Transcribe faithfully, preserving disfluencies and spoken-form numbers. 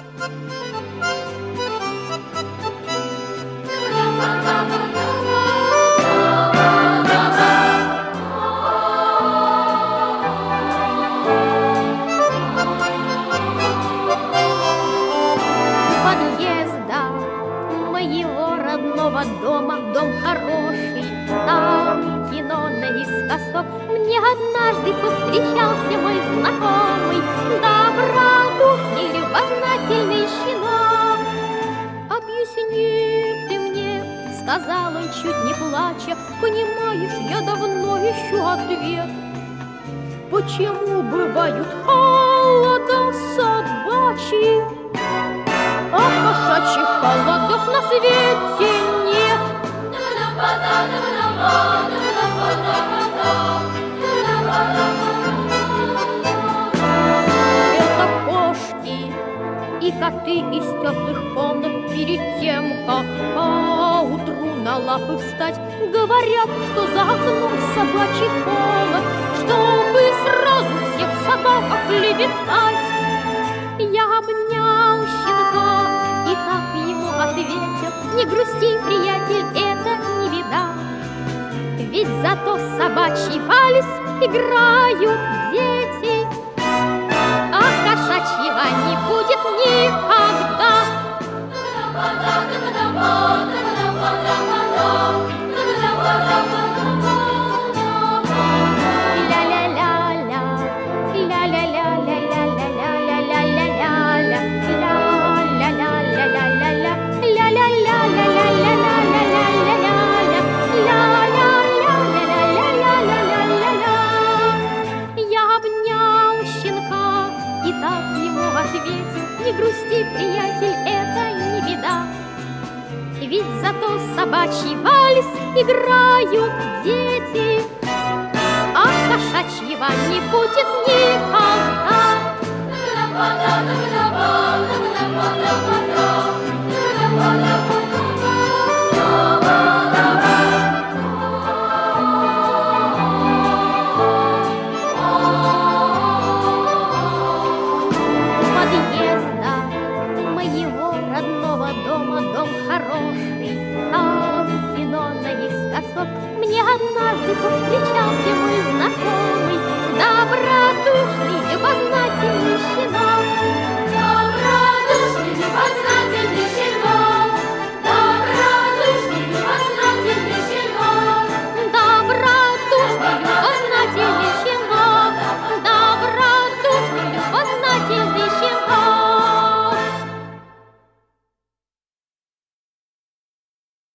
Дома дом хороший, там кино наискосок. Мне однажды повстречался мой знакомый, добродушный, любознательный щенок. Объясни ты мне, сказал он, чуть не плача, понимаешь, я давно ищу ответ. Почему бывают холода собачьи, а кошачьих холодов на свете нет? Это кошки и коты из теплых комнат перед тем, как поутру на лапы встать, говорят, что за окном собачий холод, чтобы сразу всех собак оклеветать. Я обнял щенка и так ему ответил: не грусти, приятель, это не беда, ведь зато собачий вальс играют дети, а кошачьего не будет никогда. Не грусти, приятель, это не беда, ведь зато собачий вальс играют дети, а кошачьего не будет никогда. Мне однажды повстречался мой знакомый, добродушный, любознательный щенок.